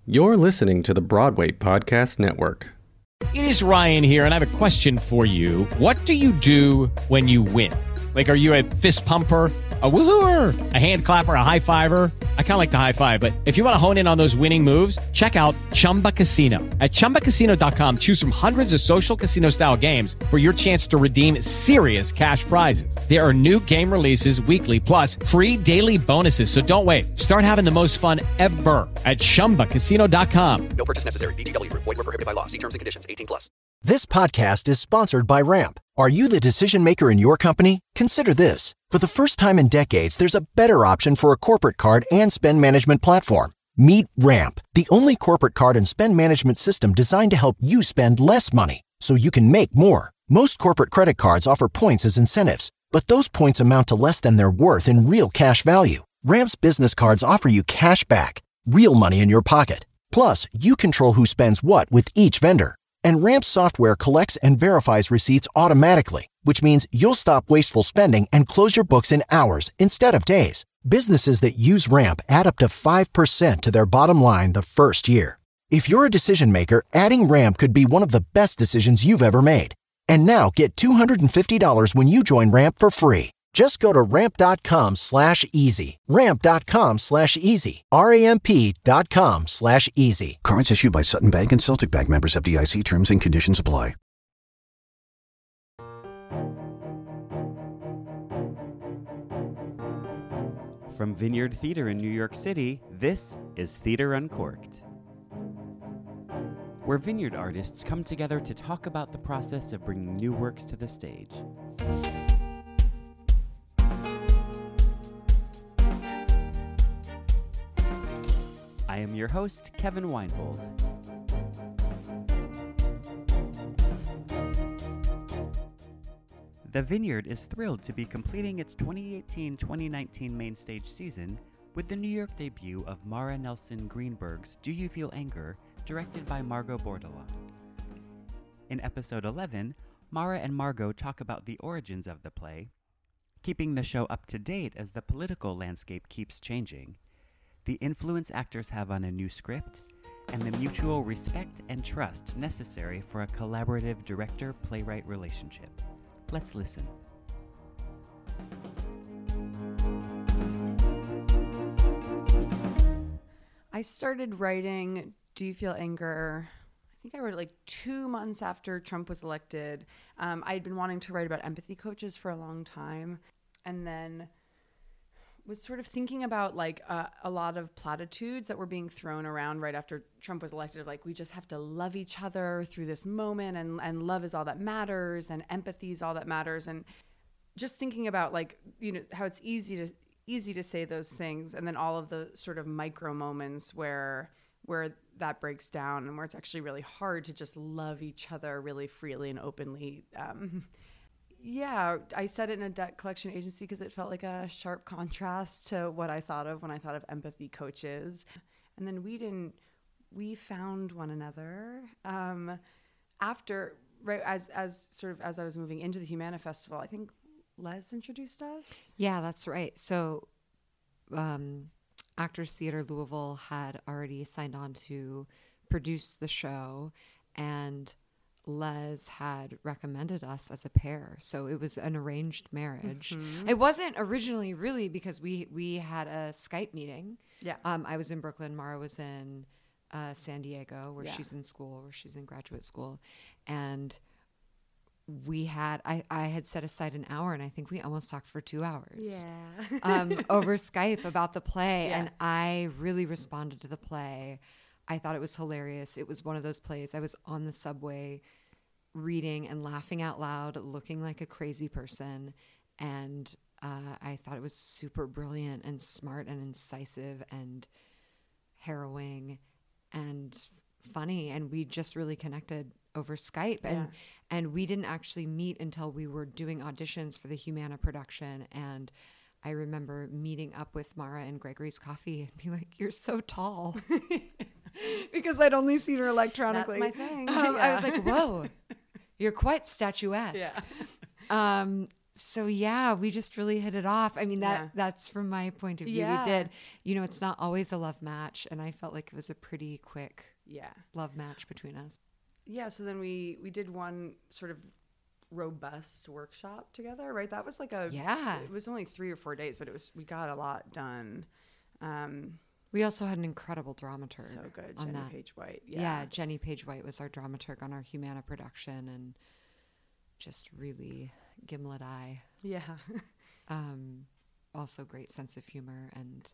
You're listening to the Broadway Podcast Network. It is Ryan here, and I have a question for you. What do you do when you win? Like, are you a fist pumper, a woohooer, a hand clapper, a high fiver? I kind of like the high five, but if you want to hone in on those winning moves, check out Chumba Casino. At ChumbaCasino.com, choose from hundreds of social casino-style games for your chance to redeem serious cash prizes. There are new game releases weekly, plus free daily bonuses, so don't wait. Start having the most fun ever at ChumbaCasino.com. No purchase necessary. VGW. Void where prohibited by law. See terms and conditions. 18+. This podcast is sponsored by Ramp. Are you the decision maker in your company? Consider this. For the first time in decades, there's a better option for a corporate card and spend management platform. Meet Ramp, the only corporate card and spend management system designed to help you spend less money so you can make more. Most corporate credit cards offer points as incentives, but those points amount to less than their worth in real cash value. Ramp's business cards offer you cash back, real money in your pocket. Plus, you control who spends what with each vendor. And Ramp's software collects and verifies receipts automatically, which means you'll stop wasteful spending and close your books in hours instead of days. Businesses that use Ramp add up to 5% to their bottom line the first year. If you're a decision maker, adding Ramp could be one of the best decisions you've ever made. And now get $250 when you join Ramp for free. Just go to ramp.com/easy. Ramp.com/easy. RAMP.com/easy. Cards issued by Sutton Bank and Celtic Bank, members FDIC. Terms and conditions apply. From Vineyard Theater in New York City, this is Theater Uncorked, where Vineyard artists come together to talk about the process of bringing new works to the stage. I am your host, Kevin Weinhold. The Vineyard is thrilled to be completing its 2018-2019 main stage season with the New York debut of Mara Nelson Greenberg's Do You Feel Anger, directed by Margot Bordelon. In episode 11, Mara and Margot talk about the origins of the play, keeping the show up to date as the political landscape keeps changing, the influence actors have on a new script, and the mutual respect and trust necessary for a collaborative director-playwright relationship. Let's listen. I started writing Do You Feel Anger? I think I wrote it like 2 months after Trump was elected. I had been wanting to write about empathy coaches for a long time, and then was sort of thinking about like a lot of platitudes that were being thrown around right after Trump was elected, like we just have to love each other through this moment, and love is all that matters, and empathy is all that matters, and just thinking about like, you know, how it's easy to say those things, and then all of the sort of micro moments where that breaks down and where it's actually really hard to just love each other really freely and openly. Yeah, I said it in a debt collection agency because it felt like a sharp contrast to what I thought of when I thought of empathy coaches. And then we found one another after, right, as I was moving into the Humana Festival. I think Les introduced us. Yeah, that's right. So Actors Theater Louisville had already signed on to produce the show, and Les had recommended us as a pair. So it was an arranged marriage. Mm-hmm. It wasn't originally really because we had a Skype meeting. Yeah. I was in Brooklyn. Mara was in San Diego, where she's in school, where she's in graduate school. And I had set aside an hour, and I think we almost talked for 2 hours. Yeah. Over Skype about the play. Yeah. And I really responded to the play. I thought it was hilarious. It was one of those plays. I was on the subway reading and laughing out loud, looking like a crazy person. And I thought it was super brilliant and smart and incisive and harrowing and funny. And we just really connected over Skype. And we didn't actually meet until we were doing auditions for the Humana production. And I remember meeting up with Mara in Gregory's Coffee and being like, "You're so tall." Because I'd only seen her electronically. That's my thing. I was like, "Whoa, you're quite statuesque." Yeah. So yeah, we just really hit it off. I mean, that's from my point of view. Yeah. We did, it's not always a love match. And I felt like it was a pretty quick love match between us. Yeah. So then we did one sort of robust workshop together, right? That was like it was only 3 or 4 days, but we got a lot done. We also had an incredible dramaturg. So good. On Jenny that. Page White. Yeah, Jenny Page White was our dramaturg on our Humana production, and just really gimlet eye. Yeah. Also great sense of humor, and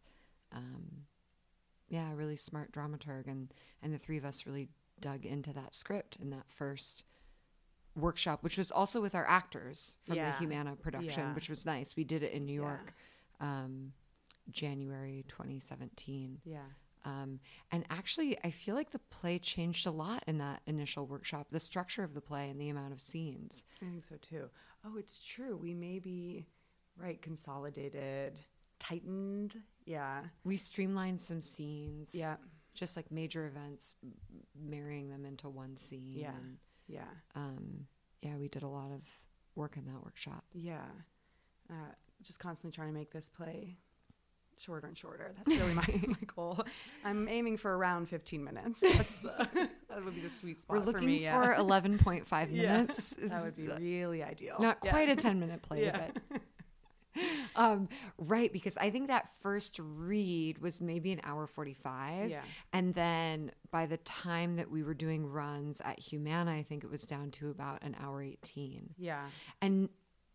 a really smart dramaturg, and the three of us really dug into that script in that first workshop, which was also with our actors from the Humana production, which was nice. We did it in New York, January 2017. Yeah. And actually, I feel like the play changed a lot in that initial workshop, the structure of the play and the amount of scenes. I think so too. Oh, it's true. We maybe, consolidated, tightened. Yeah. We streamlined some scenes. Yeah. Just like major events, marrying them into one scene. Yeah. And, yeah. We did a lot of work in that workshop. Yeah. Just constantly trying to make this play shorter and shorter. That's really my goal. I'm aiming for around 15 minutes. That would be the sweet spot We're looking for me. for 11.5 minutes. That would be really ideal. Not quite a 10-minute play, but right, because I think that first read was maybe an hour 45. Yeah. And then by the time that we were doing runs at Humana, I think it was down to about an hour 18. Yeah. And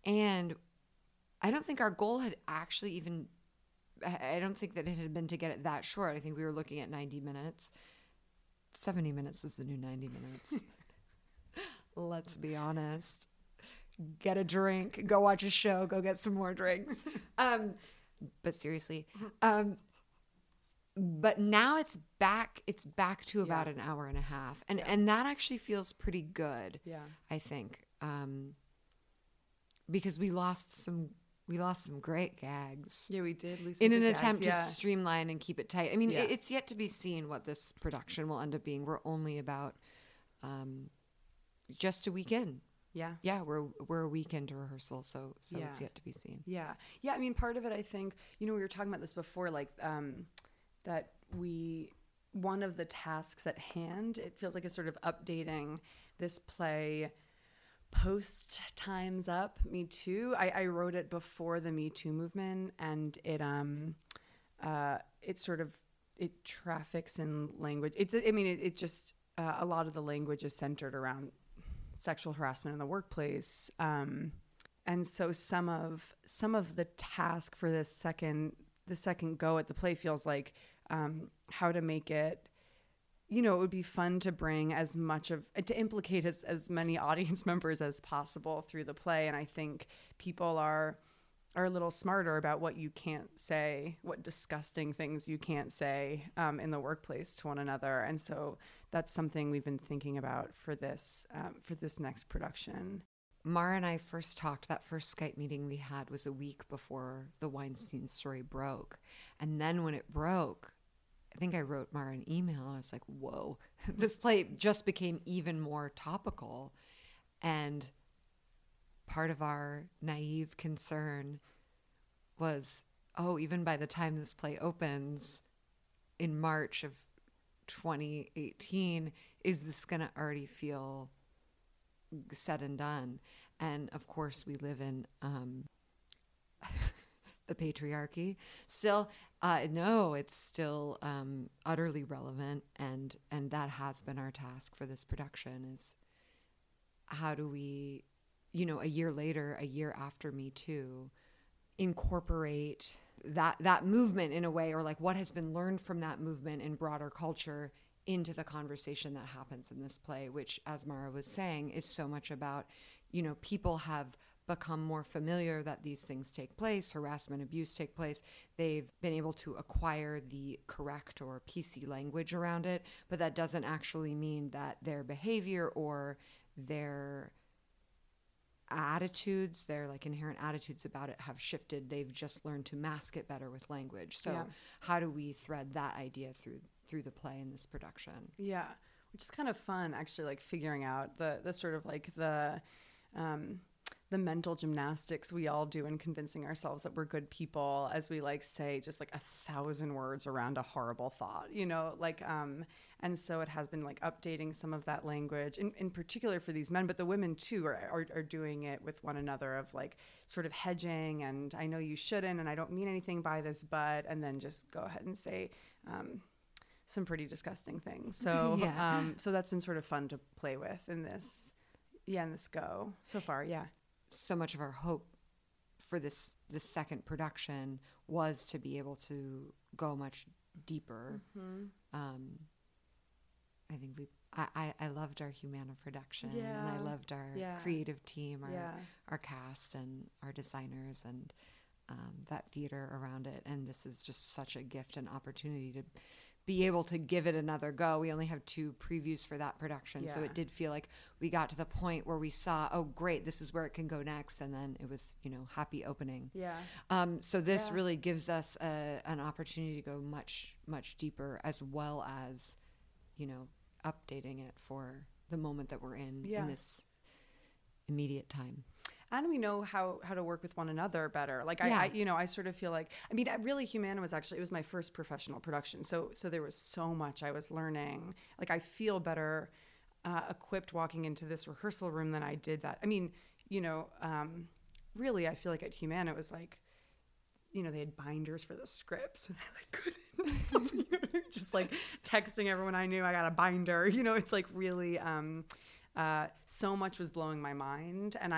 I don't think our goal had actually even, I don't think that it had been to get it that short. I think we were looking at 90 minutes. 70 minutes is the new 90 minutes. Let's be honest. Get a drink, go watch a show, go get some more drinks. But seriously, but now it's back to about an hour and a half. And that actually feels pretty good. Yeah. I think. Because we lost some great gags. Yeah, we did lose in some an good gags, attempt to streamline and keep it tight. I mean, Yeah. it's yet to be seen what this production will end up being. We're only about just a week in. Yeah. Yeah, we're a week into rehearsal, so it's yet to be seen. Yeah. Yeah, I mean, part of it, I think, we were talking about this before, that one of the tasks at hand, it feels like is sort of updating this play post Time's Up, Me Too. I wrote it before the Me Too movement, and it traffics in language. It just a lot of the language is centered around sexual harassment in the workplace, and so some of the task for the second go at the play feels like how to make it. It would be fun to bring to implicate as many audience members as possible through the play. And I think people are a little smarter about what you can't say, what disgusting things you can't say in the workplace to one another. And so that's something we've been thinking about for this next production. Mara and I first talked, that first Skype meeting we had was a week before the Weinstein story broke. And then when it broke, I think I wrote Mara an email and I was like, whoa, this play just became even more topical. And part of our naive concern was, even by the time this play opens in March of 2018, is this going to already feel said and done? And of course, we live in the patriarchy still. No, it's still utterly relevant, and that has been our task for this production, is how do we, a year later, a year after Me Too, incorporate that movement in a way, or like what has been learned from that movement in broader culture into the conversation that happens in this play, which, as Mara was saying, is so much about, people have become more familiar that these things take place, harassment, abuse take place. They've been able to acquire the correct or PC language around it, but that doesn't actually mean that their behavior or their attitudes, their like inherent attitudes about it have shifted. They've just learned to mask it better with language. So how do we thread that idea through the play in this production? Yeah, which is kind of fun, actually, like figuring out the sort of like the mental gymnastics we all do in convincing ourselves that we're good people as we like say just like 1,000 words around a horrible thought, like, and so it has been like updating some of that language in particular for these men, but the women too are doing it with one another of like sort of hedging and I know you shouldn't and I don't mean anything by this, but, and then just go ahead and say, some pretty disgusting things. So, Yeah. So that's been sort of fun to play with in this go so far. Yeah. So much of our hope for this second production was to be able to go much deeper. I think I loved our Humana production, and I Yeah. loved our Yeah. creative team, Yeah. our cast, and our designers, and that theater around it. And this is just such a gift and opportunity to be able to give it another go. We only have 2 previews for that production, so Yeah. it did feel like we got to the point where we saw, oh great, this is where it can go next, and then it was, happy opening. Yeah. So this Yeah. really gives us an opportunity to go much, much deeper, as well as, updating it for the moment that we're in this immediate time. And we know how to work with one another better. Like Yeah. I sort of feel like, really Humana was actually, it was my first professional production. So there was so much I was learning. Like I feel better equipped walking into this rehearsal room than I did that. Really I feel like at Humana it was like, they had binders for the scripts and I like couldn't, just like texting everyone I knew I got a binder, it's like really, so much was blowing my mind. And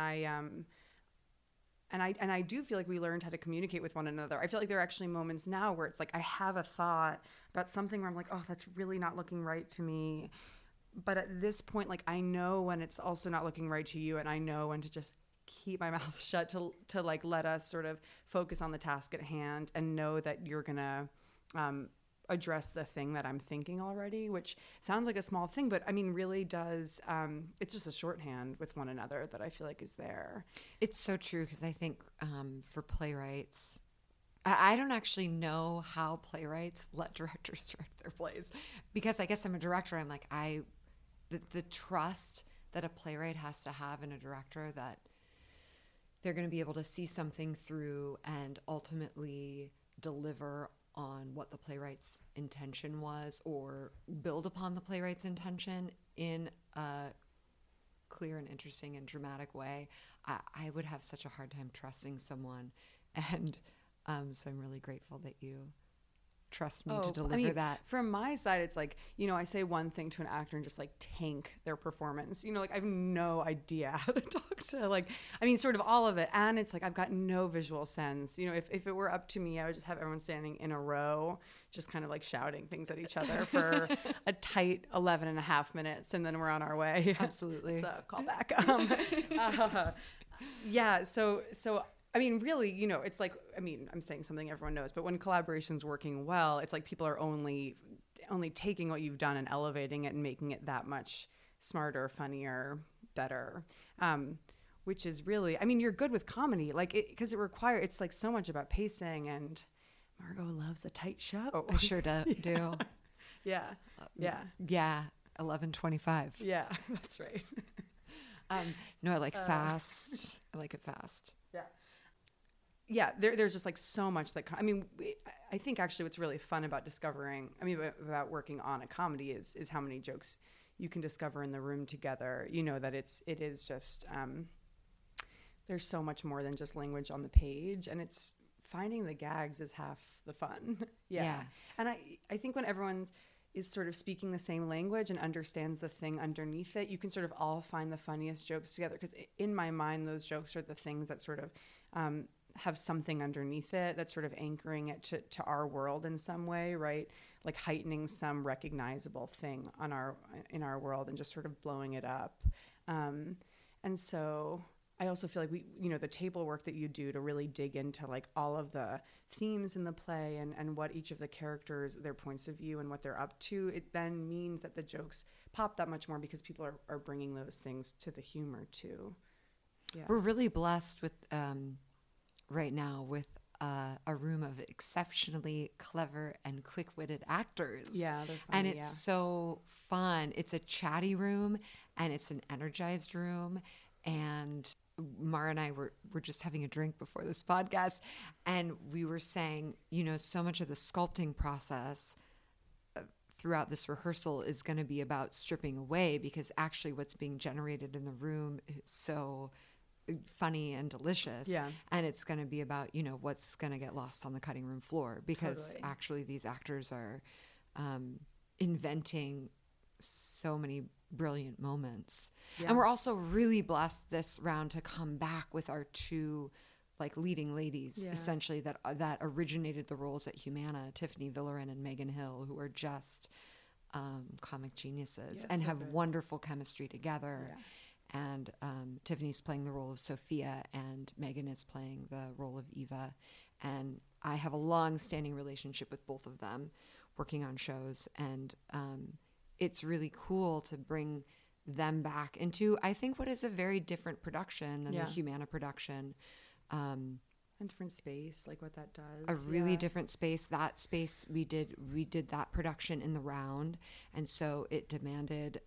I do feel like we learned how to communicate with one another. I feel like there are actually moments now where it's like, I have a thought about something where I'm like, oh, that's really not looking right to me. But at this point, like, I know when it's also not looking right to you, and I know when to just keep my mouth shut to like let us sort of focus on the task at hand and know that you're gonna address the thing that I'm thinking already, which sounds like a small thing, but really does. It's just a shorthand with one another that I feel like is there. It's so true, because I think for playwrights, I don't actually know how playwrights let directors direct their plays, because I guess I'm a director. I'm like, the trust that a playwright has to have in a director, that they're going to be able to see something through and ultimately deliver on what the playwright's intention was, or build upon the playwright's intention in a clear and interesting and dramatic way. I would have such a hard time trusting someone. And so I'm really grateful that you trust me to deliver that. From my side, it's like, I say one thing to an actor and just like tank their performance. Like I have no idea how to talk to sort of all of it. And it's like, I've got no visual sense. If it were up to me, I would just have everyone standing in a row, just kind of like shouting things at each other for a tight 11 and a half minutes. And then we're on our way. Absolutely. So call back. Yeah. So really, it's like, I'm saying something everyone knows, but when collaboration's working well, it's like people are only taking what you've done and elevating it and making it that much smarter, funnier, better. Which is really, you're good with comedy, like because it's like so much about pacing, and Margot loves a tight show. I sure do. Yeah. Yeah. Yeah. 11:25. Yeah, that's right. No, I like fast. I like it fast. Yeah. Yeah, there's just like so much that, I think actually what's really fun about discovering, about working on a comedy is how many jokes you can discover in the room together. That it is just, there's so much more than just language on the page, and it's finding the gags is half the fun. Yeah. And I think when everyone is sort of speaking the same language and understands the thing underneath it, you can sort of all find the funniest jokes together, because in my mind, those jokes are the things that sort of, have something underneath it that's sort of anchoring it to our world in some way, right? Like heightening some recognizable thing in our world and just sort of blowing it up. And so I also feel like the table work that you do to really dig into like all of the themes in the play and what each of the characters, their points of view and what they're up to, it then means that the jokes pop that much more because people are bringing those things to the humor too. Yeah. We're really blessed with right now with a room of exceptionally clever and quick-witted actors. Yeah, they're funny, and it's so fun. It's a chatty room, and it's an energized room, and Mara and I were just having a drink before this podcast, and we were saying, so much of the sculpting process throughout this rehearsal is going to be about stripping away, because actually what's being generated in the room is so funny and delicious. Yeah. And it's going to be about, what's going to get lost on the cutting room floor, because actually these actors are inventing so many brilliant moments. Yeah. And we're also really blessed this round to come back with our two leading ladies, essentially, that originated the roles at Humana, Tiffany Villerin and Megan Hill, who are just comic geniuses and have wonderful chemistry together. Yeah. And Tiffany's playing the role of Sophia, and Megan is playing the role of Eva. And I have a long-standing relationship with both of them, working on shows, and it's really cool to bring them back into, I think, what is a very different production than the Humana production. A different space, like what that does. A really different space. That space, we did that production in the round, and so it demanded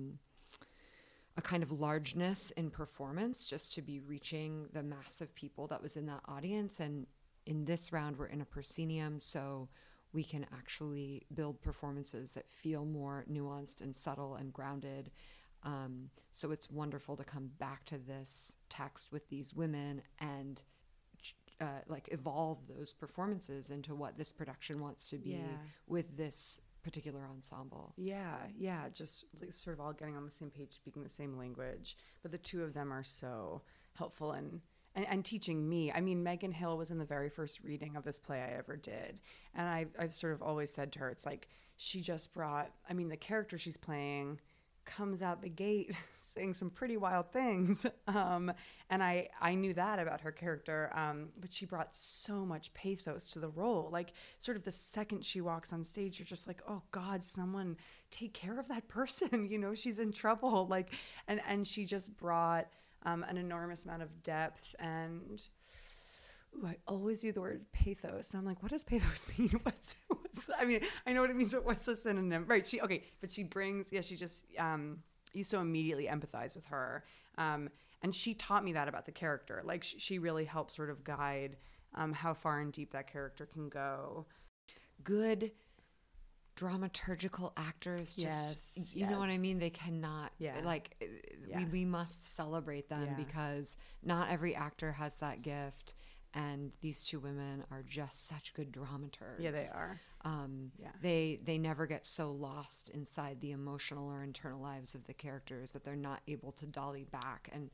a kind of largeness in performance just to be reaching the mass of people that was in that audience. And in this round, we're in a proscenium, so we can actually build performances that feel more nuanced and subtle and grounded. So it's wonderful to come back to this text with these women and evolve those performances into what this production wants to be with this particular ensemble. Yeah, just sort of all getting on the same page, speaking the same language. But the two of them are so helpful and teaching me. I mean, Megan Hill was in the very first reading of this play I ever did. And I've sort of always said to her, it's like she just brought, the character she's playing comes out the gate saying some pretty wild things. And I knew that about her character, but she brought so much pathos to the role. Like, sort of the second she walks on stage, you're just like, oh God, someone take care of that person. She's in trouble. Like, and she just brought an enormous amount of depth. And I always use the word pathos, and I'm like, what does pathos mean? What's I know what it means, but what's the synonym? Right? But she brings, she just you so immediately empathize with her, and she taught me that about the character. Like, she really helped sort of guide how far and deep that character can go. Good dramaturgical actors, just you know what I mean? They cannot we must celebrate them because not every actor has that gift. And these two women are just such good dramaturgs. Yeah, they are. They never get so lost inside the emotional or internal lives of the characters that they're not able to dolly back and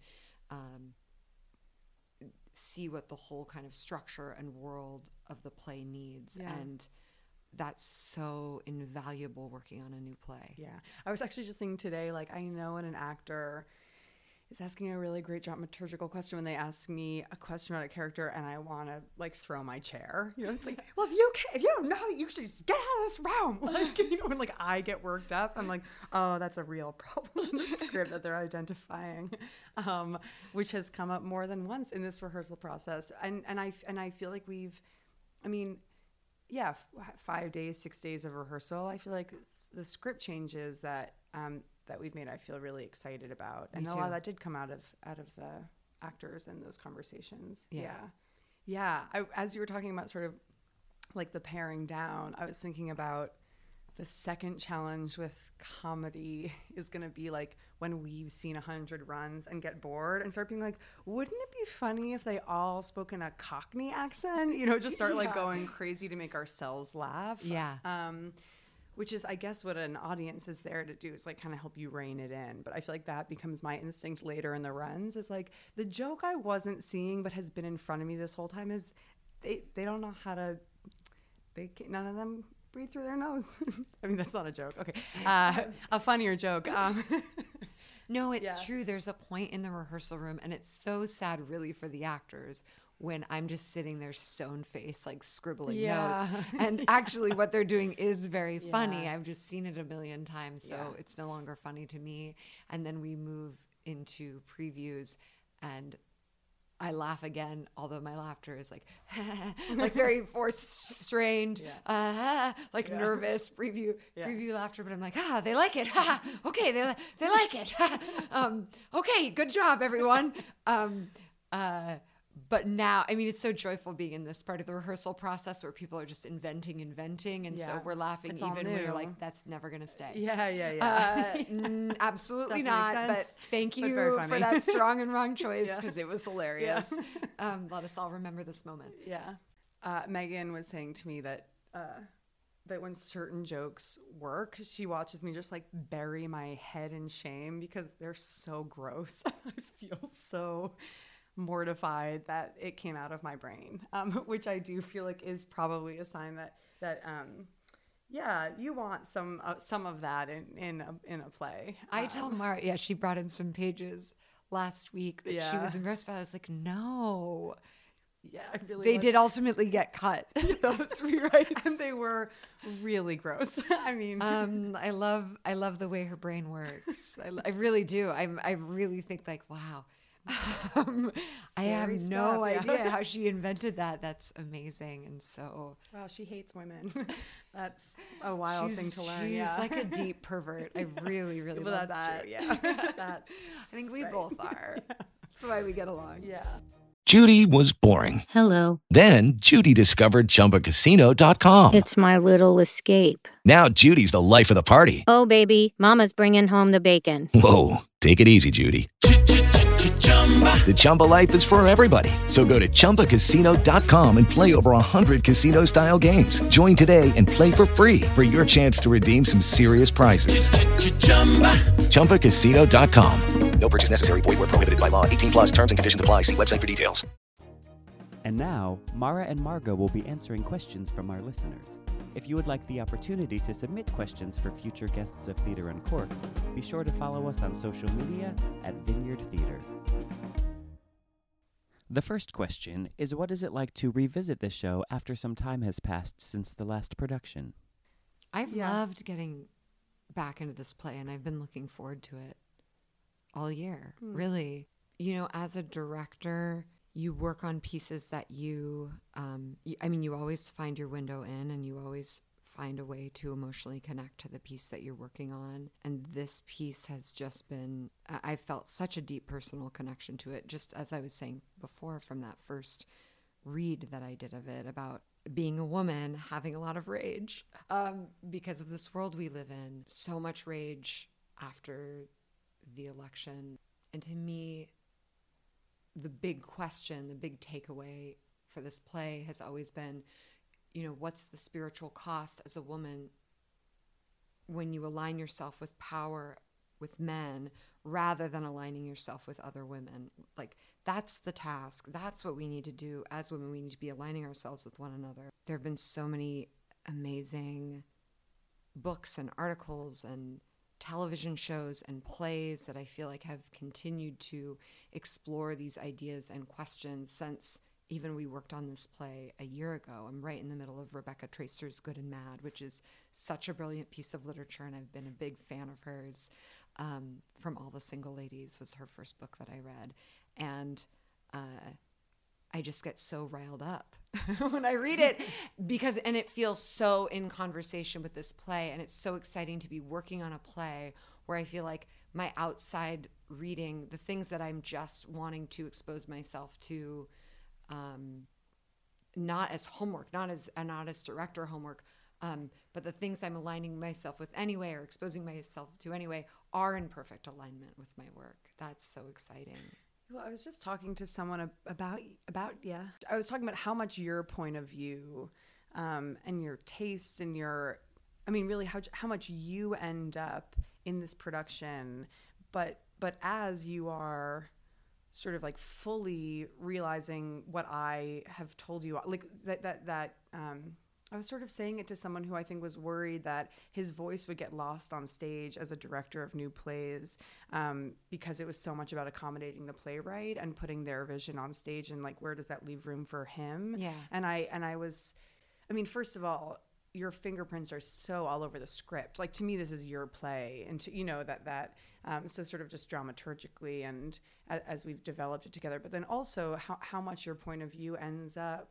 see what the whole kind of structure and world of the play needs. Yeah. And that's so invaluable working on a new play. Yeah. I was actually just thinking today, I know when an actor is asking a really great dramaturgical question, when they ask me a question about a character and I want to throw my chair, it's like, well, if you don't know, you should just get out of this room. When I get worked up, I'm like, oh, that's a real problem in the script that they're identifying, which has come up more than once in this rehearsal process. And I feel like 5 days, 6 days of rehearsal, I feel like the script changes that we've made, I feel really excited about. And a lot of that did come out of the actors and those conversations. Yeah. As you were talking about sort of the paring down, I was thinking about the second challenge with comedy is going to be when we've seen 100 runs and get bored and start being like, wouldn't it be funny if they all spoke in a Cockney accent? Just start going crazy to make ourselves laugh. Yeah. Which is, I guess, what an audience is there to do, is kind of help you rein it in. But I feel like that becomes my instinct later in the runs, is the joke I wasn't seeing but has been in front of me this whole time is they don't know how to, none of them breathe through their nose. That's not a joke. Okay. A funnier joke. No, it's true. There's a point in the rehearsal room, and it's so sad really for the actors, when I'm just sitting there stone-faced, scribbling notes. And actually what they're doing is very funny. I've just seen it a million times, so it's no longer funny to me. And then we move into previews, and I laugh again, although my laughter is like, like very forced, strained, like nervous preview laughter. But I'm like, they like it. Okay, they like it. Okay, good job, everyone. But now, I mean, it's so joyful being in this part of the rehearsal process where people are just inventing. And so we're laughing It's even all when you're new. like, that's never going to stay. Doesn't Absolutely make not. sense, But thank but very you funny. for that strong and wrong choice because it was hilarious. Yeah. Let us all remember this moment. Yeah. Megan was saying to me that that when certain jokes work, she watches me just like bury my head in shame because they're so gross. I feel so mortified that it came out of my brain, which I do feel like is probably a sign that you want some of that in a play. I tell Mara, she brought in some pages last week that she was impressed by. I was like, no. Yeah, I really They did ultimately get cut. Those rewrites, and they were really gross. I mean, I love the way her brain works. I really do. I really think like, wow. I have no idea how she invented that. That's amazing. And so, wow, she hates women. That's a wild thing to learn. She's like a deep pervert. I really, really love that. True, yeah. I think we both are. That's why we get along. Yeah. Judy was boring. Hello. Then Judy discovered ChumbaCasino.com. It's my little escape. Now Judy's the life of the party. Oh, baby, mama's bringing home the bacon. Whoa, take it easy, Judy. The Chumba life is for everybody. So go to ChumbaCasino.com and play over 100 casino-style games. Join today and play for free for your chance to redeem some serious prizes. ChumbaCasino.com. No purchase necessary. Void where prohibited by law. 18+ terms and conditions apply. See website for details. And now, Mara and Margot will be answering questions from our listeners. If you would like the opportunity to submit questions for future guests of Theater Uncorked, be sure to follow us on social media at Vineyard Theater. The first question is, what is it like to revisit this show after some time has passed since the last production? I've loved getting back into this play, and I've been looking forward to it all year, really. You know, as a director, you work on pieces that you always find your window in, and you always find a way to emotionally connect to the piece that you're working on. And this piece has just been, I felt such a deep personal connection to it, just as I was saying before from that first read that I did of it about being a woman, having a lot of rage because of this world we live in. So much rage after the election. And to me, the big question, the big takeaway for this play has always been, what's the spiritual cost as a woman when you align yourself with power with men rather than aligning yourself with other women? Like, that's the task. That's what we need to do as women. We need to be aligning ourselves with one another. There have been so many amazing books and articles and television shows and plays that I feel like have continued to explore these ideas and questions since even we worked on this play a year ago. I'm right in the middle of Rebecca Traister's Good and Mad, which is such a brilliant piece of literature, and I've been a big fan of hers. From All the Single Ladies was her first book that I read. And I just get so riled up when I read it and it feels so in conversation with this play. And it's so exciting to be working on a play where I feel like my outside reading, the things that I'm just wanting to expose myself to, not as homework, not as director homework, but the things I'm aligning myself with anyway, or exposing myself to anyway, are in perfect alignment with my work. That's so exciting. Well, I was just talking to someone about I was talking about how much your point of view and your taste and really how much you end up in this production, but as you are sort of like fully realizing what I have told you, like that I was sort of saying it to someone who I think was worried that his voice would get lost on stage as a director of new plays because it was so much about accommodating the playwright and putting their vision on stage, and like, where does that leave room for him? Yeah. And I was, first of all, your fingerprints are so all over the script. Like, to me, this is your play, and so sort of just dramaturgically and as we've developed it together, but then also how much your point of view ends up.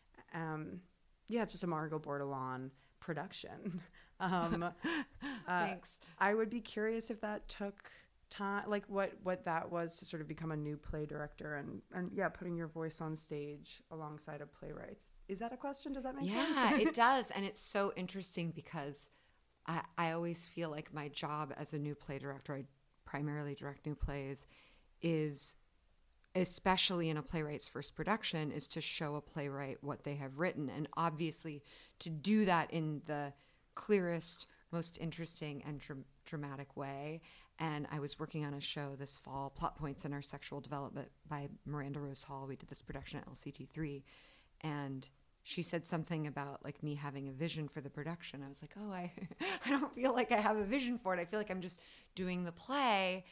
It's just a Margot Bordelon production. Thanks. I would be curious if that took time, like what that was to sort of become a new play director and putting your voice on stage alongside of playwrights. Is that a question? Does that make sense? Yeah, it does. And it's so interesting because I always feel like my job as a new play director, I primarily direct new plays, is, especially in a playwright's first production, is to show a playwright what they have written. And obviously to do that in the clearest, most interesting and dramatic way. And I was working on a show this fall, Plot Points in Our Sexual Development by Miranda Rose Hall. We did this production at LCT3. And she said something about like me having a vision for the production. I was like, oh, I don't feel like I have a vision for it. I feel like I'm just doing the play.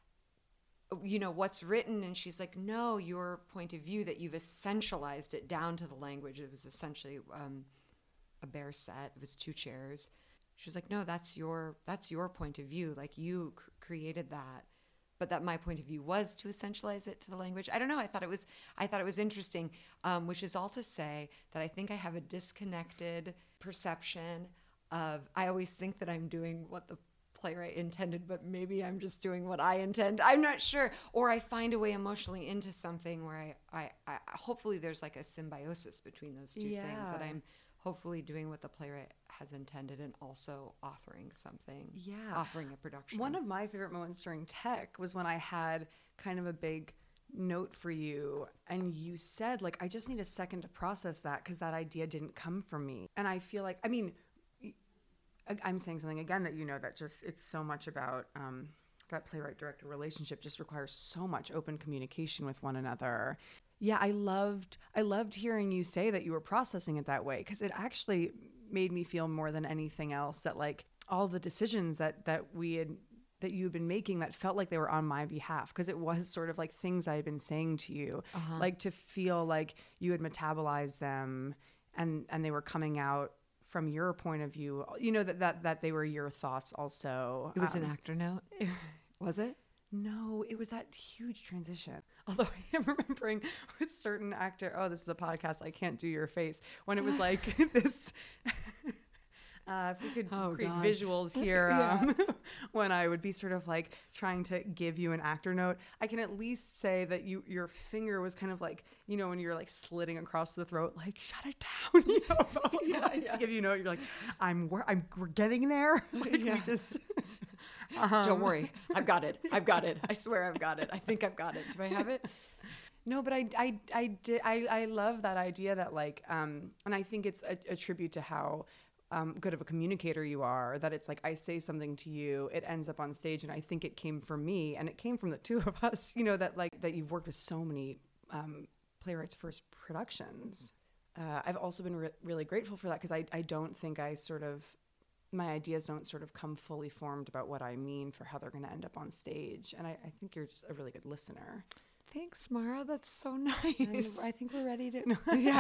You know, what's written. And she's like, no, your point of view, that you've essentialized it down to the language. It was essentially a bare set. It was 2 chairs. She was like, no, that's your point of view. Like, you created that, but that my point of view was to essentialize it to the language. I don't know. I thought it was interesting, which is all to say that I think I have a disconnected perception of, I always think that I'm doing what the playwright intended, but maybe I'm just doing what I intend. I'm not sure. Or I find a way emotionally into something where I hopefully there's like a symbiosis between those two things, that I'm hopefully doing what the playwright has intended and also offering something, offering a production. One of my favorite moments during tech was when I had kind of a big note for you and you said, like, I just need a second to process that because that idea didn't come from me. And I feel like, I mean, I'm saying something again that, you know, that just, it's so much about that playwright-director relationship just requires so much open communication with one another. Yeah, I loved hearing you say that you were processing it that way, because it actually made me feel more than anything else that, like, all the decisions that you had been making that felt like they were on my behalf, because it was sort of like things I had been saying to you, like to feel like you had metabolized them and they were coming out from your point of view, you know, that they were your thoughts also. It was an actor note. Was it? No, it was that huge transition. Although I am remembering with certain actor, this is a podcast, I can't do your face, when it was like this, if we could create visuals here, when I would be sort of like trying to give you an actor note, I can at least say that your finger was kind of like, you know, when you're like slitting across the throat, like, shut it down, you know, to give you a note, you're like, we're getting there. Like, we just... Don't worry. I've got it. I swear I've got it. I think I've got it. Do I have it? No, but I love that idea that, like, and I think it's a tribute to how good of a communicator you are, that it's like, I say something to you, it ends up on stage, and I think it came from me, and it came from the two of us, you know, that you've worked with so many playwrights' first productions. I've also been really grateful for that, because I don't think my ideas don't sort of come fully formed about what I mean for how they're going to end up on stage. And I think you're just a really good listener. Thanks, Mara. That's so nice. I think we're ready to...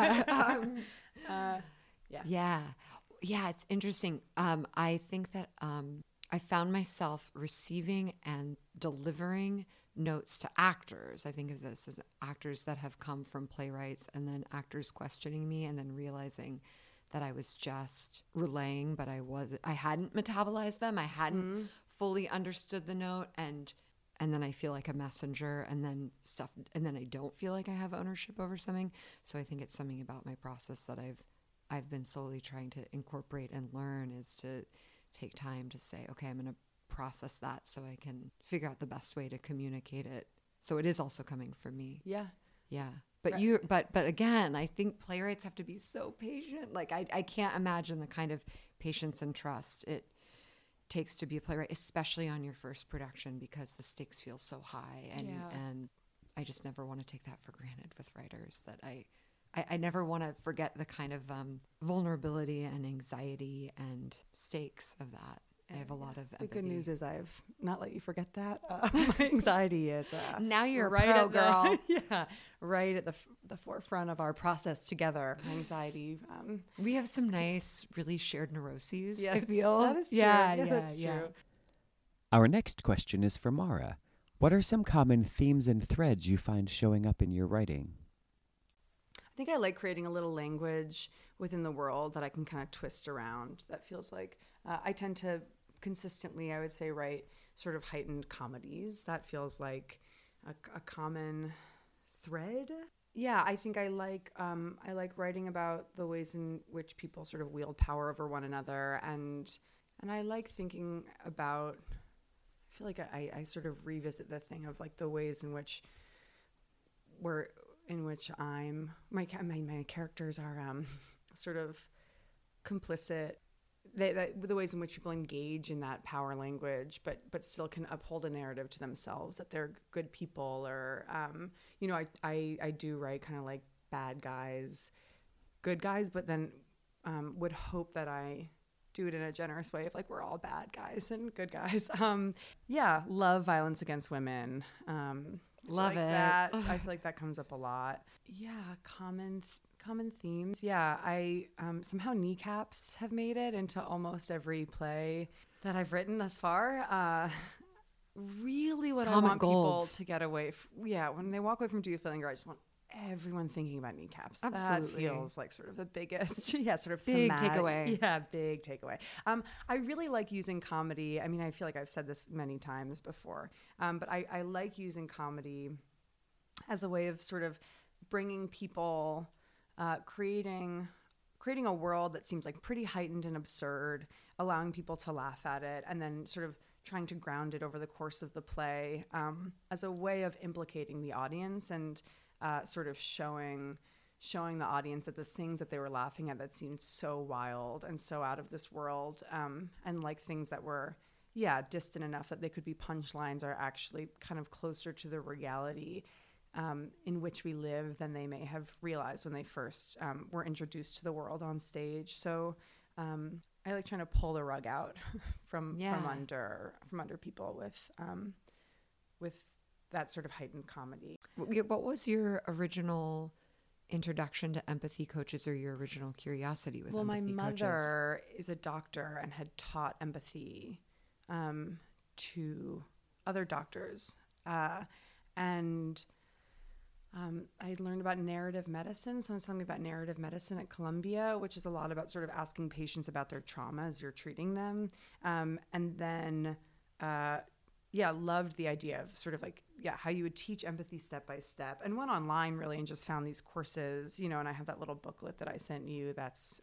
Yeah, it's interesting. I think that I found myself receiving and delivering notes to actors. I think of this as actors that have come from playwrights, and then actors questioning me, and then realizing that I was just relaying, but I hadn't metabolized them. I hadn't fully understood the note, and then I feel like a messenger, and then I don't feel like I have ownership over something. So I think it's something about my process that I've been slowly trying to incorporate and learn, is to take time to say, okay, I'm going to process that so I can figure out the best way to communicate it. So it is also coming from me. Yeah. Yeah. But but again, I think playwrights have to be so patient. Like, I can't imagine the kind of patience and trust it takes to be a playwright, especially on your first production, because the stakes feel so high. And I just never want to take that for granted with writers, that I never want to forget the kind of vulnerability and anxiety and stakes of that. I have a lot of empathy. The good news is I've not let you forget that. My anxiety is now you're a right pro, girl. Right at the forefront of our process together. Anxiety. We have some nice, really shared neuroses. Yeah, I feel that is true. Yeah. True. Our next question is for Mara. What are some common themes and threads you find showing up in your writing? I think I like creating a little language within the world that I can kind of twist around. That feels like I tend to consistently, I would say, write sort of heightened comedies. That feels like a common thread. Yeah, I think I like writing about the ways in which people sort of wield power over one another, and I like thinking about. I feel like I sort of revisit the thing of like the ways in which my characters are sort of complicit. The ways in which people engage in that power language, but still can uphold a narrative to themselves that they're good people, or I do write kind of like bad guys, good guys, but then would hope that I do it in a generous way of like we're all bad guys and good guys. Love violence against women. Love it. That. I feel like that comes up a lot. Yeah, common themes. Yeah, I somehow kneecaps have made it into almost every play that I've written thus far. Really what Common I want gold. people to get away from. Yeah, when they walk away from Do You Feel Anger, I just want everyone thinking about kneecaps. Absolutely. That feels like sort of the biggest, sort of Big thematic- takeaway. Yeah, big takeaway. I really like using comedy. I mean, I feel like I've said this many times before, but I like using comedy as a way of sort of bringing people, creating a world that seems like pretty heightened and absurd, allowing people to laugh at it, and then sort of trying to ground it over the course of the play as a way of implicating the audience and sort of showing the audience that the things that they were laughing at that seemed so wild and so out of this world, and like things that were distant enough that they could be punchlines, are actually kind of closer to the reality in which we live than they may have realized when they first were introduced to the world on stage. So I like trying to pull the rug out from under people with that sort of heightened comedy. What was your original introduction to empathy coaches, or your original curiosity with empathy coaches? Well, my mother is a doctor and had taught empathy to other doctors. And I learned about narrative medicine. Someone's telling me about narrative medicine at Columbia, which is a lot about sort of asking patients about their trauma as you're treating them. And then, loved the idea of sort of like, how you would teach empathy step by step, and went online really and just found these courses, and I have that little booklet that I sent you. That's,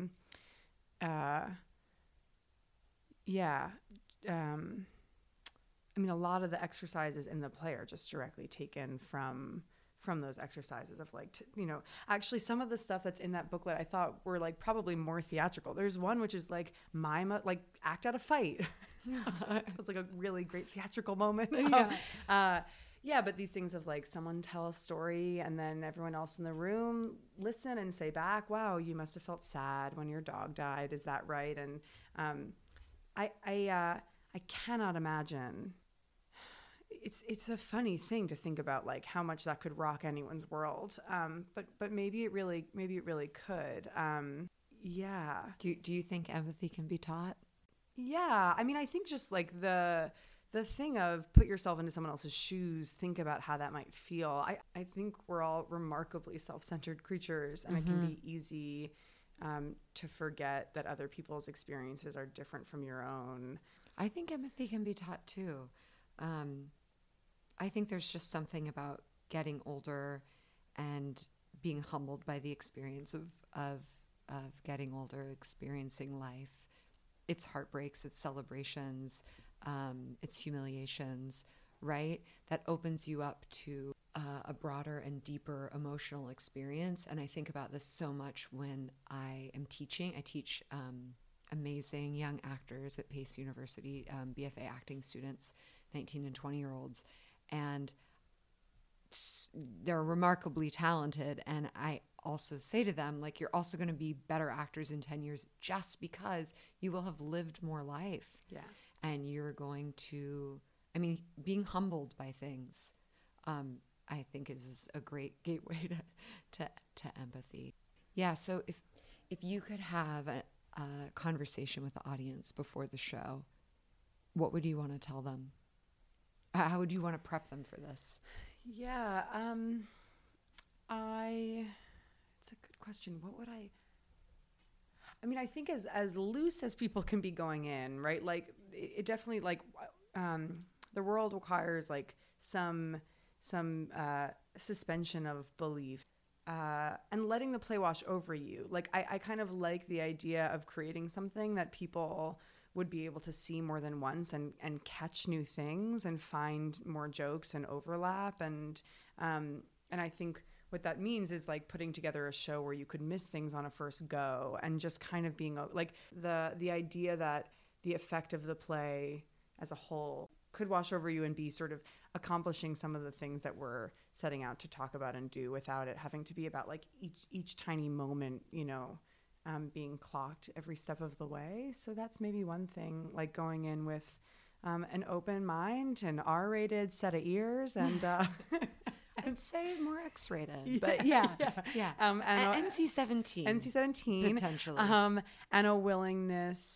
I mean, a lot of the exercises in the play are just directly taken from those exercises of like, actually some of the stuff that's in that booklet I thought were like probably more theatrical. There's one which is like mime, like act out a fight. It's like a really great theatrical moment. But these things of like someone tell a story and then everyone else in the room listen and say back, wow, you must have felt sad when your dog died. Is that right? And I cannot imagine. It's a funny thing to think about, like how much that could rock anyone's world. But maybe it really could. Do you think empathy can be taught? Yeah. I mean, I think just like the thing of put yourself into someone else's shoes, think about how that might feel. I think we're all remarkably self-centered creatures, and it can be easy to forget that other people's experiences are different from your own. I think empathy can be taught too. I think there's just something about getting older and being humbled by the experience of getting older, experiencing life, its heartbreaks, its celebrations, its humiliations, right? That opens you up to a broader and deeper emotional experience. And I think about this so much when I am teaching. I teach amazing young actors at Pace University, BFA acting students, 19 and 20-year-olds. And they're remarkably talented. And I also say to them, like, you're also going to be better actors in 10 years just because you will have lived more life. Yeah. And you're going to, I mean, being humbled by things, I think is a great gateway to empathy. Yeah. So if you could have a conversation with the audience before the show, what would you want to tell them? How would you want to prep them for this? Yeah. It's a good question. What would I mean, I think as loose as people can be going in, right? Like it definitely like, the world requires like some suspension of belief, and letting the play wash over you. Like I kind of like the idea of creating something that people would be able to see more than once and catch new things and find more jokes and overlap. And I think what that means is like putting together a show where you could miss things on a first go, and just kind of being like the idea that the effect of the play as a whole could wash over you and be sort of accomplishing some of the things that we're setting out to talk about and do, without it having to be about like each tiny moment, you know, being clocked every step of the way. So that's maybe one thing, like going in with an open mind, an R-rated set of ears, and I'd say more X-rated, but yeah. And NC-17. NC-17 potentially, and a willingness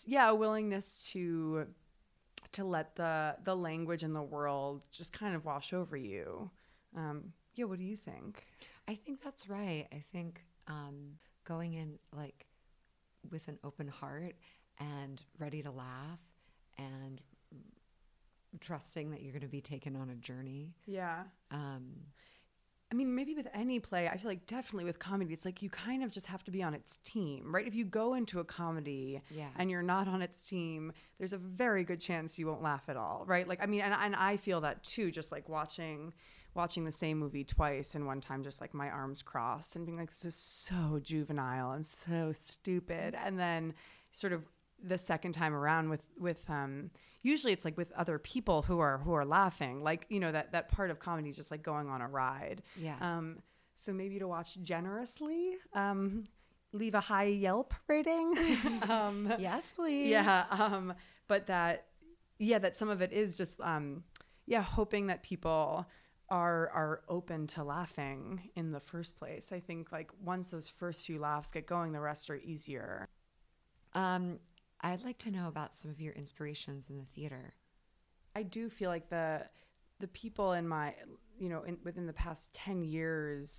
to let the language and the world just kind of wash over you. What do you think? I think that's right. I think going in like with an open heart and ready to laugh and trusting that you're going to be taken on a journey. Yeah. I mean, maybe with any play, I feel like definitely with comedy, it's like you kind of just have to be on its team, right? If you go into a comedy and you're not on its team, there's a very good chance you won't laugh at all, right? Like, I mean, and I feel that too, just like watching the same movie twice, and one time just like my arms crossed and being like, this is so juvenile and so stupid. And then sort of the second time around with usually it's like with other people who are laughing, like, you know, that part of comedy is just like going on a ride. So maybe to watch generously, leave a high Yelp rating. Yes, please. But that some of it is just hoping that people are open to laughing in the first place. I think like once those first few laughs get going, the rest are easier. I'd like to know about some of your inspirations in the theater. I do feel like the people in my, you know, within the past 10 years,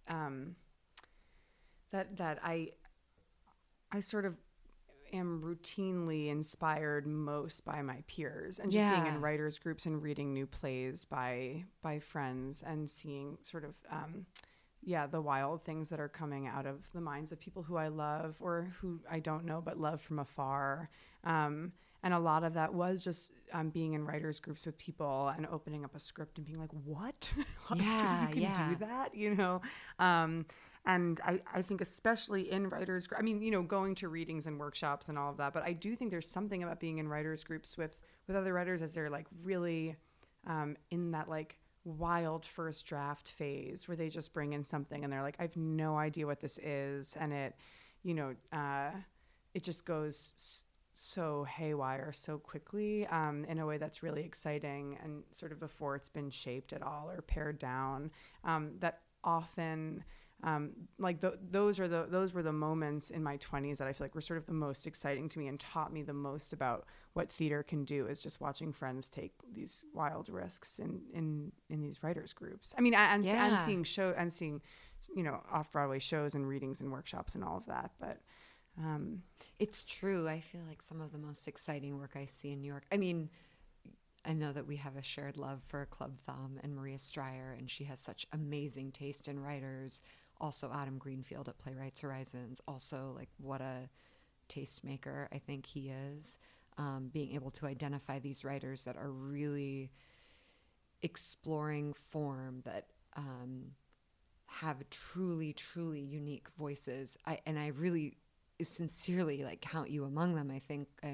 that I sort of am routinely inspired most by my peers, and just being in writers groups and reading new plays by friends, and seeing sort of the wild things that are coming out of the minds of people who I love or who I don't know but love from afar. And a lot of that was just being in writers groups with people and opening up a script and being like, what? You can do that, you know? And I think especially in writers, I mean, you know, going to readings and workshops and all of that, but I do think there's something about being in writers groups with other writers as they're like really in that like wild first draft phase where they just bring in something and they're like, I have no idea what this is. And it, you know, it just goes so haywire so quickly in a way that's really exciting, and sort of before it's been shaped at all or pared down. That often, those were the moments in my 20s that I feel like were sort of the most exciting to me and taught me the most about what theater can do, is just watching friends take these wild risks in these writers groups. I mean, and seeing you know, off-Broadway shows and readings and workshops and all of that. But it's true. I feel like some of the most exciting work I see in New York, I mean, I know that we have a shared love for Club Thumb and Maria Stryer, and she has such amazing taste in writers. Also Adam Greenfield at Playwrights Horizons, also like what a tastemaker I think he is. Being able to identify these writers that are really exploring form, that have truly, truly unique voices. I really sincerely like count you among them. I think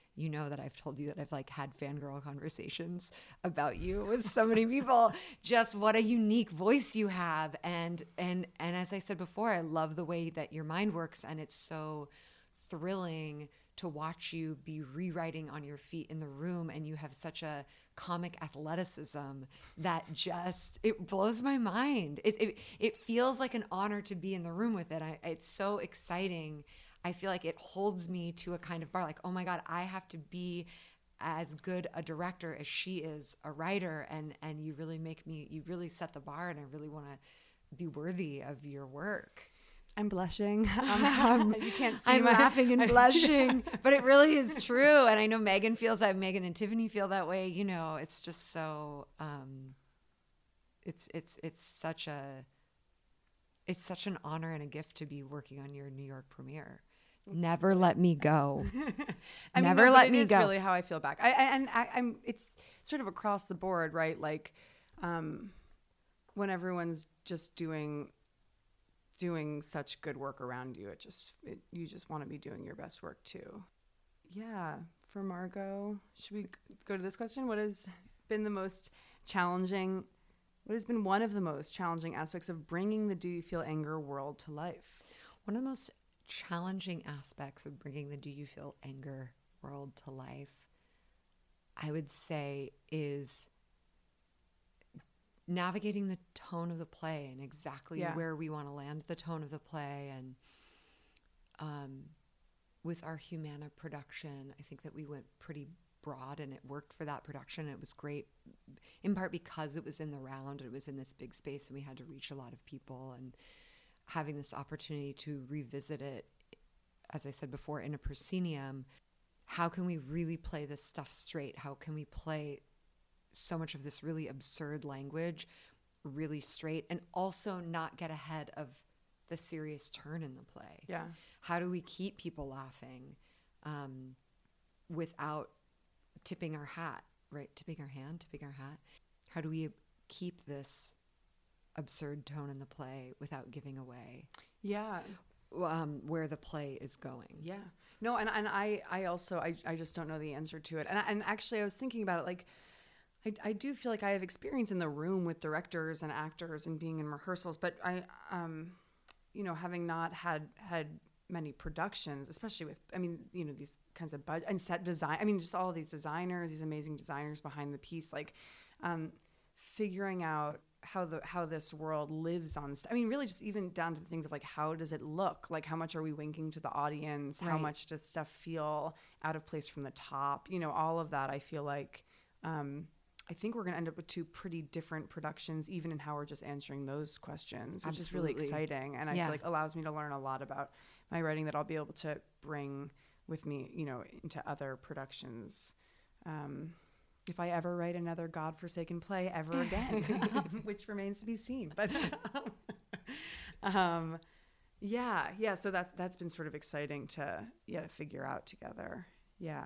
you know that I've told you that I've like had fangirl conversations about you with so many people. Just what a unique voice you have. And as I said before, I love the way that your mind works, and it's so thrilling to watch you be rewriting on your feet in the room, and you have such a comic athleticism that just, it blows my mind. It feels like an honor to be in the room with it. It's so exciting. I feel like it holds me to a kind of bar, like, oh my God, I have to be as good a director as she is a writer, and you really make me, you really set the bar, and I really want to be worthy of your work. I'm blushing. You can't see I'm my laughing and blushing, but it really is true. And I know Megan feels that. Megan and Tiffany feel that way. You know, it's just so. It's such an honor and a gift to be working on your New York premiere. Never let me go. Never let me go. It is really how I feel back. I'm. It's sort of across the board, right? Like, when everyone's just doing such good work around you, you just want to be doing your best work too. Yeah. For Margot, should we go to this question? What has been one of the most challenging aspects of bringing the Do You Feel Anger world to life? One of the most challenging aspects of bringing the Do You Feel Anger world to life, I would say, is navigating the tone of the play and exactly where we want to land the tone of the play. And with our Humana production, I think that we went pretty broad, and it worked for that production. It was great, in part because it was in the round, it was in this big space, and we had to reach a lot of people. And having this opportunity to revisit it, as I said before, in a proscenium, how can we really play this stuff straight? How can we play so much of this really absurd language really straight, and also not get ahead of the serious turn in the play? Yeah. How do we keep people laughing without tipping our hat, right? Tipping our hat. How do we keep this absurd tone in the play without giving away where the play is going? Yeah. No, and I also just don't know the answer to it. And actually I was thinking about it, like, I do feel like I have experience in the room with directors and actors and being in rehearsals, but I, having not had many productions, especially with, these kinds of budget and set design, just all of these designers, these amazing designers behind the piece, like, figuring out how this world lives on really just even down to the things of like, how does it look? Like, how much are we winking to the audience? How much does stuff feel out of place from the top? All of that, I feel like, I think we're going to end up with two pretty different productions, even in how we're just answering those questions, which is really exciting. And I feel like allows me to learn a lot about my writing that I'll be able to bring with me, into other productions. If I ever write another godforsaken play ever again, which remains to be seen. But so that's been sort of exciting to figure out together. Yeah.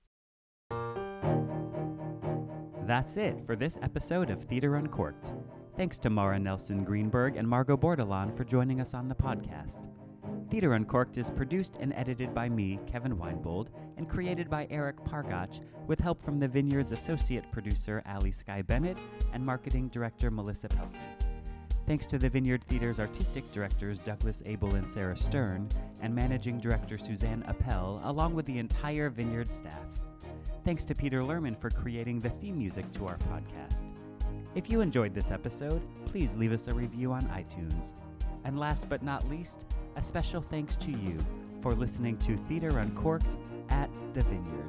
That's it for this episode of Theater Uncorked. Thanks to Mara Nelson Greenberg and Margot Bordelon for joining us on the podcast. Theater Uncorked is produced and edited by me, Kevin Weinbold, and created by Eric Pargach, with help from the Vineyard's associate producer, Ali Sky Bennett, and marketing director, Melissa Pelkin. Thanks to the Vineyard Theater's artistic directors, Douglas Abel and Sarah Stern, and managing director, Suzanne Appel, along with the entire Vineyard staff. Thanks to Peter Lerman for creating the theme music to our podcast. If you enjoyed this episode, please leave us a review on iTunes. And last but not least, a special thanks to you for listening to Theater Uncorked at the Vineyard.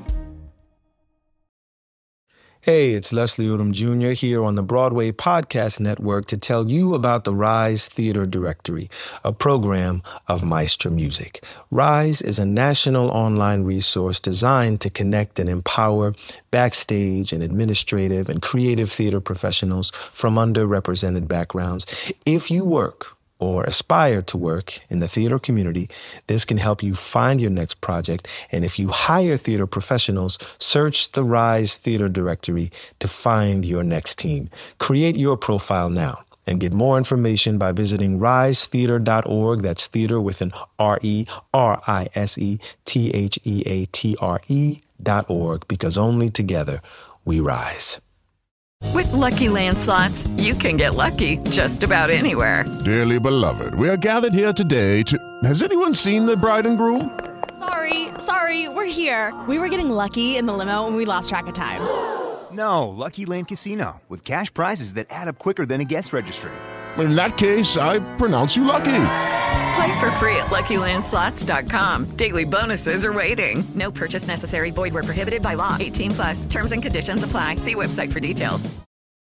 Hey, it's Leslie Odom Jr. here on the Broadway Podcast Network to tell you about the Rise Theater Directory, a program of Maestro Music. Rise is a national online resource designed to connect and empower backstage and administrative and creative theater professionals from underrepresented backgrounds. If you work or aspire to work in the theater community, this can help you find your next project. And if you hire theater professionals, search the Rise Theater Directory to find your next team. Create your profile now And get more information by visiting risetheater.org. That's theater with an RERISETHEATRE.org, because only together we rise. With Lucky Land Slots, you can get lucky just about anywhere. Dearly beloved, we are gathered here today to... Has anyone seen the bride and groom? Sorry, we're here. We were getting lucky in the limo and we lost track of time. No, Lucky Land Casino, with cash prizes that add up quicker than a guest registry. In that case, I pronounce you lucky. Play for free at LuckyLandSlots.com. Daily bonuses are waiting. No purchase necessary. Void where prohibited by law. 18+. Terms and conditions apply. See website for details.